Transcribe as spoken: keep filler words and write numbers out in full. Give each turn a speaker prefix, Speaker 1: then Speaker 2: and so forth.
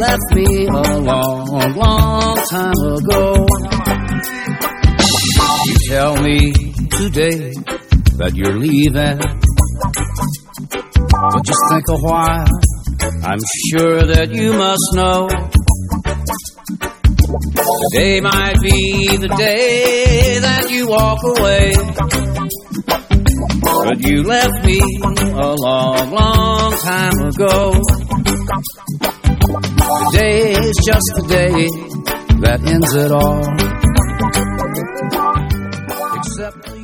Speaker 1: left me a long, long time ago. You tell me today that you're leaving, but just think a while, I'm sure that you must know today might be the day that you walk away. But you left me a long, long time ago. Today is just the day that ends it all, except